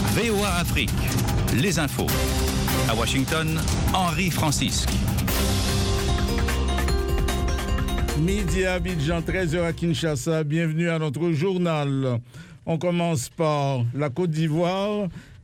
VOA Afrique, les infos. À Washington, Henri Francisque. Midi à Abidjan, 13h à Kinshasa. Bienvenue à notre journal. On commence par la Côte d'Ivoire.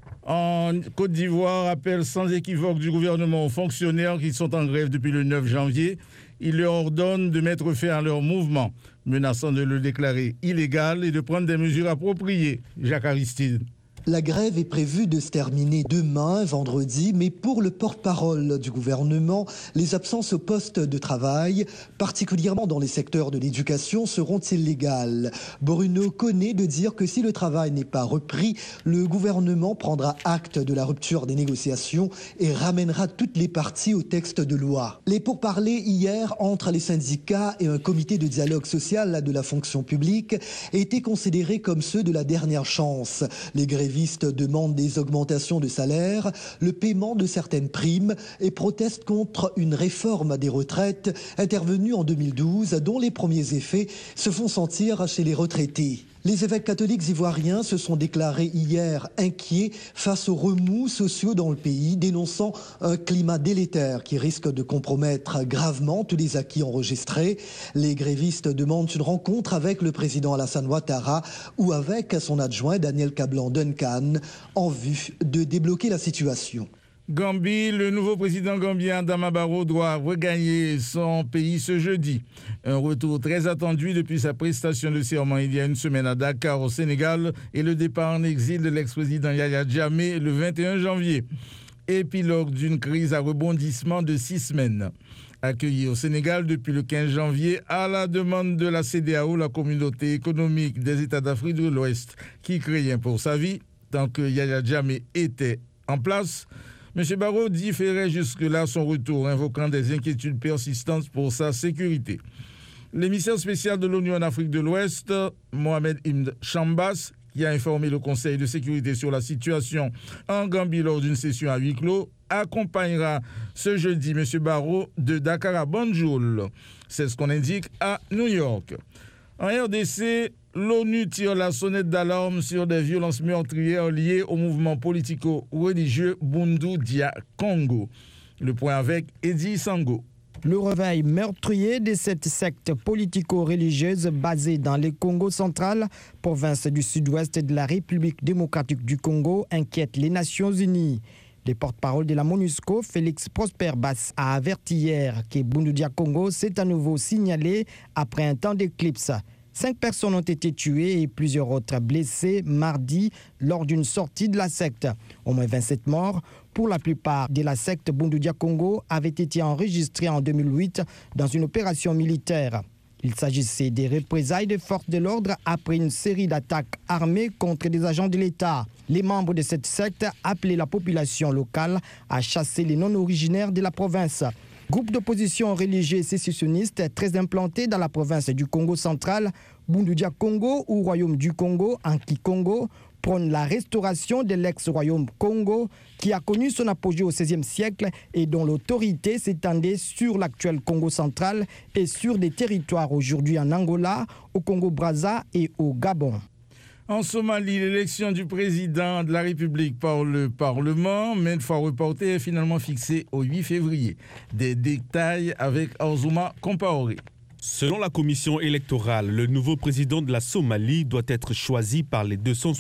En Côte d'Ivoire, appel sans équivoque du gouvernement aux fonctionnaires qui sont en grève depuis le 9 janvier. Il leur ordonne de mettre fin à leur mouvement, menaçant de le déclarer illégal et de prendre des mesures appropriées. Jacques Aristide. La grève est prévue de se terminer demain, vendredi, mais pour le porte-parole du gouvernement, les absences au poste de travail, particulièrement dans les secteurs de l'éducation, seront illégales. Bruno connaît de dire que si le travail n'est pas repris, le gouvernement prendra acte de la rupture des négociations et ramènera toutes les parties au texte de loi. Les pourparlers hier entre les syndicats et un comité de dialogue social de la fonction publique étaient considérés comme ceux de la dernière chance. Les grévistes demandent des augmentations de salaire, le paiement de certaines primes et protestent contre une réforme des retraites intervenue en 2012 dont les premiers effets se font sentir chez les retraités. Les évêques catholiques ivoiriens se sont déclarés hier inquiets face aux remous sociaux dans le pays, dénonçant un climat délétère qui risque de compromettre gravement tous les acquis enregistrés. Les grévistes demandent une rencontre avec le président Alassane Ouattara ou avec son adjoint Daniel Kablan-Duncan en vue de débloquer la situation. Gambie, le nouveau président gambien Adama Barrow doit regagner son pays ce jeudi. Un retour très attendu depuis sa prestation de serment il y a une semaine à Dakar au Sénégal et le départ en exil de l'ex-président Yaya Jammeh le 21 janvier. Épilogue d'une crise à rebondissement de 6 semaines. Accueilli au Sénégal depuis le 15 janvier à la demande de la CEDEAO, la communauté économique des États d'Afrique de l'Ouest, qui craignait pour sa vie tant que Yaya Jammeh était en place. M. Barrow différait jusque-là son retour, invoquant des inquiétudes persistantes pour sa sécurité. L'émissaire spécial de l'ONU en Afrique de l'Ouest, Mohamed Ibn Chambas, qui a informé le Conseil de sécurité sur la situation en Gambie lors d'une session à huis clos, accompagnera ce jeudi M. Barrow de Dakar à Banjul. C'est ce qu'on indique à New York. En RDC, l'ONU tire la sonnette d'alarme sur des violences meurtrières liées au mouvement politico-religieux Bundu Dia Congo. Le point avec Eddie Sango. Le réveil meurtrier de cette secte politico-religieuse basée dans le Congo central, province du sud-ouest de la République démocratique du Congo, inquiète les Nations unies. Le porte-parole de la MONUSCO, Félix Prosper Bass, a averti hier que Bundu Dia Congo s'est à nouveau signalé après un temps d'éclipse. 5 personnes ont été tuées et plusieurs autres blessées mardi lors d'une sortie de la secte. Au moins 27 morts. Pour la plupart de la secte, Bundu Dia Congo avait été enregistrés en 2008 dans une opération militaire. Il s'agissait des représailles des forces de l'ordre après une série d'attaques armées contre des agents de l'État. Les membres de cette secte appelaient la population locale à chasser les non-originaires de la province. Groupe d'opposition religieux sécessionniste très implanté dans la province du Congo central, Bundu Dia Congo ou Royaume du Congo, Anki-Congo, prône la restauration de l'ex-royaume Congo qui a connu son apogée au XVIe siècle et dont l'autorité s'étendait sur l'actuel Congo central et sur des territoires aujourd'hui en Angola, au Congo-Brazza et au Gabon. En Somalie, l'élection du président de la République par le Parlement, maintes fois reportée, est finalement fixée au 8 février. Des détails avec Arzouma Compaoré. Selon la commission électorale, le nouveau président de la Somalie doit être choisi par les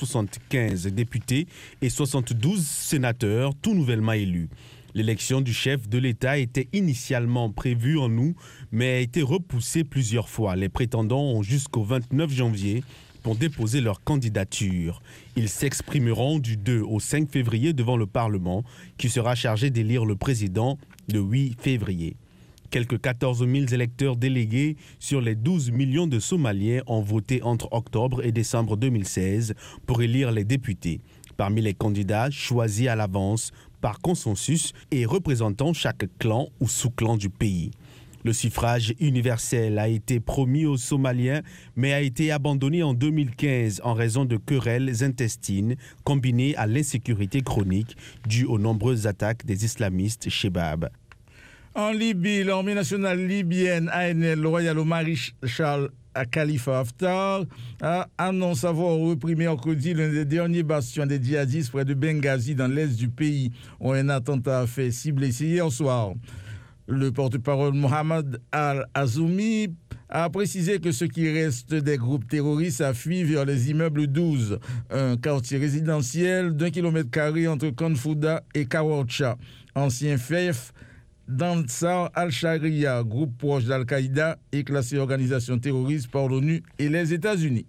275 députés et 72 sénateurs tout nouvellement élus. L'élection du chef de l'État était initialement prévue en août, mais a été repoussée plusieurs fois. Les prétendants ont jusqu'au 29 janvier pour déposer leur candidature. Ils s'exprimeront du 2 au 5 février devant le Parlement, qui sera chargé d'élire le président le 8 février. Quelques 14 000 électeurs délégués sur les 12 millions de Somaliens ont voté entre octobre et décembre 2016 pour élire les députés. Parmi les candidats choisis à l'avance par consensus et représentant chaque clan ou sous-clan du pays. Le suffrage universel a été promis aux Somaliens, mais a été abandonné en 2015 en raison de querelles intestines combinées à l'insécurité chronique due aux nombreuses attaques des islamistes Shebab. En Libye, l'armée nationale libyenne ANL, le royal au maréchal Khalifa Haftar annonce avoir repris mercredi l'un des derniers bastions des djihadistes près de Benghazi dans l'est du pays, où un attentat a fait 6 blessés hier soir. Le porte-parole Mohamed Al-Azoumi a précisé que ce qui reste des groupes terroristes a fui vers les immeubles 12, un quartier résidentiel d'1 km² entre Konfouda et Kawarcha, ancien fief d'Ansar al-Sharia, groupe proche d'Al-Qaïda et classé organisation terroriste par l'ONU et les États-Unis.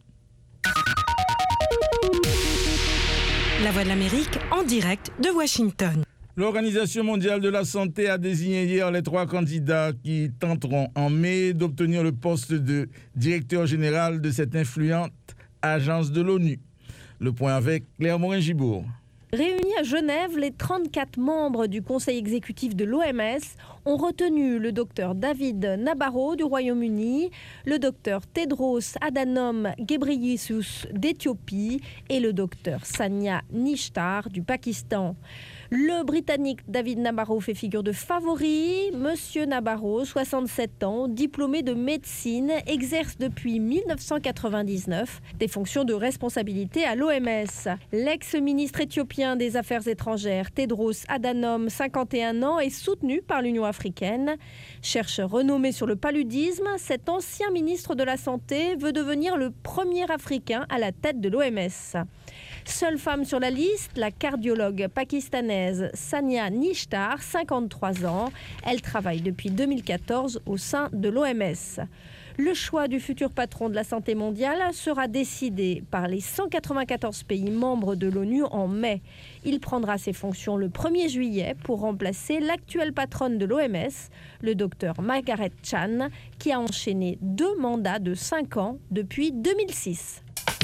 La Voix de l'Amérique en direct de Washington. L'Organisation mondiale de la santé a désigné hier les 3 candidats qui tenteront en mai d'obtenir le poste de directeur général de cette influente agence de l'ONU. Le point avec Claire Morin-Gibourg. Réunis à Genève, les 34 membres du conseil exécutif de l'OMS ont retenu le docteur David Nabarro du Royaume-Uni, le docteur Tedros Adhanom Ghebreyesus d'Éthiopie et le docteur Sania Nishtar du Pakistan. Le Britannique David Nabarro fait figure de favori. Monsieur Nabarro, 67 ans, diplômé de médecine, exerce depuis 1999 des fonctions de responsabilité à l'OMS. L'ex-ministre éthiopien des Affaires étrangères, Tedros Adhanom, 51 ans, est soutenu par l'Union africaine. Chercheur renommé sur le paludisme, cet ancien ministre de la Santé veut devenir le premier Africain à la tête de l'OMS. Seule femme sur la liste, la cardiologue pakistanaise Sania Nishtar, 53 ans. Elle travaille depuis 2014 au sein de l'OMS. Le choix du futur patron de la santé mondiale sera décidé par les 194 pays membres de l'ONU en mai. Il prendra ses fonctions le 1er juillet pour remplacer l'actuelle patronne de l'OMS, le docteur Margaret Chan, qui a enchaîné 2 mandats de 5 ans depuis 2006.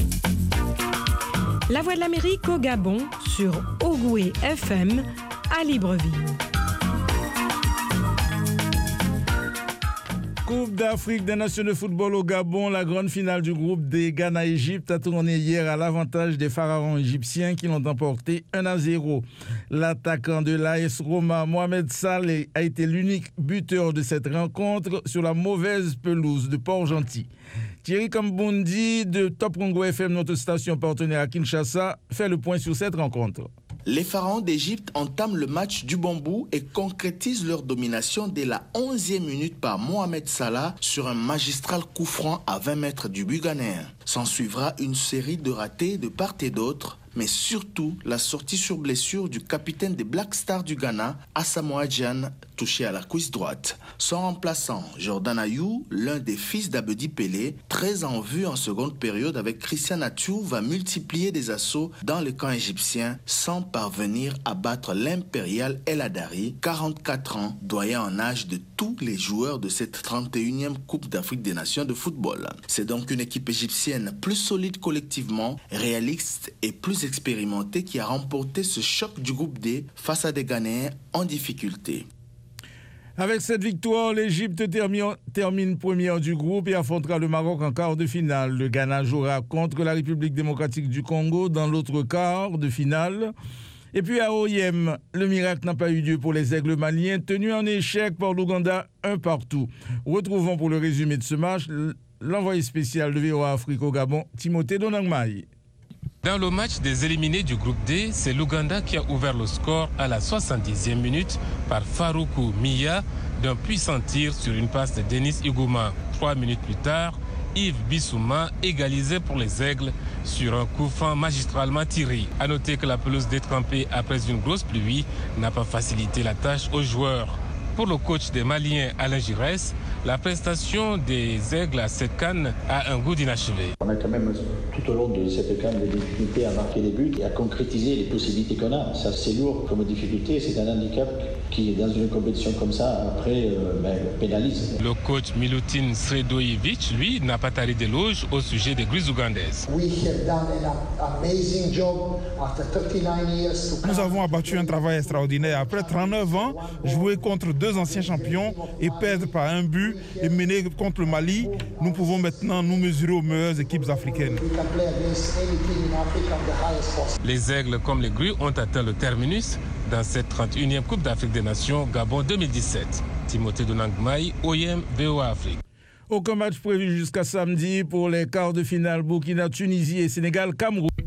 La Voix de l'Amérique au Gabon sur Ogoué FM à Libreville. Coupe d'Afrique des Nations de football au Gabon, la grande finale du groupe D Ghana-Égypte a tourné hier à l'avantage des pharaons égyptiens qui l'ont emporté 1-0. L'attaquant de l'AS Roma, Mohamed Saleh, a été l'unique buteur de cette rencontre sur la mauvaise pelouse de Port-Gentil. Thierry Kambundi de Top Congo FM, notre station partenaire à Kinshasa, fait le point sur cette rencontre. Les pharaons d'Égypte entament le match du bambou et concrétisent leur domination dès la 11e minute par Mohamed Salah sur un magistral coup franc à 20 mètres du but ghanéen. S'en suivra une série de ratés de part et d'autre, mais surtout la sortie sur blessure du capitaine des Black Stars du Ghana, Asamoah Gyan, touché à la cuisse droite. Son remplaçant, Jordan Ayew, l'un des fils d'Abedi Pelé, très en vue en seconde période avec Christian Athiou, va multiplier des assauts dans le camp égyptien sans parvenir à battre l'impérial El Hadari, 44 ans, doyen en âge de tous les joueurs de cette 31e Coupe d'Afrique des Nations de football. C'est donc une équipe égyptienne plus solide collectivement, réaliste et plus expérimentée qui a remporté ce choc du groupe D face à des Ghanéens en difficulté. Avec cette victoire, l'Égypte termine première du groupe et affrontera le Maroc en quart de finale. Le Ghana jouera contre la République démocratique du Congo dans l'autre quart de finale. Et puis à OIM, le miracle n'a pas eu lieu pour les Aigles maliens, tenus en échec par l'Ouganda 1-1. Retrouvons pour le résumé de ce match l'envoyé spécial de VOA Afrique au Gabon, Timothée Donangmaï. Dans le match des éliminés du groupe D, c'est l'Ouganda qui a ouvert le score à la 70e minute par Faroukou Miya d'un puissant tir sur une passe de Denis Igouma. 3 minutes plus tard, Yves Bissouma égalisait pour les Aigles sur un coup franc magistralement tiré. A noter que la pelouse détrempée après une grosse pluie n'a pas facilité la tâche aux joueurs. Pour le coach des Maliens Alain Giresse, la prestation des Aigles à cette CAN a un goût d'inachevé. On a quand même tout au long de cette CAN des difficultés à marquer des buts et à concrétiser les possibilités qu'on a. Ça c'est lourd comme difficulté, c'est un handicap qui dans une compétition comme ça après pénalise. Le coach Milutin Sredojevic, lui, n'a pas taré d'éloges au sujet des Grises ougandaises. Nous avons abattu un travail extraordinaire. Après 39 ans, jouer contre 2 anciens champions et perdre par un but et mener contre le Mali, nous pouvons maintenant nous mesurer aux meilleures équipes africaines. Les Aigles comme les Grues ont atteint le terminus dans cette 31e Coupe d'Afrique des Nations Gabon 2017. Timothée Donangmaï, OIM, VOA Afrique. Aucun match prévu jusqu'à samedi pour les quarts de finale Burkina, Tunisie et Sénégal, Cameroun.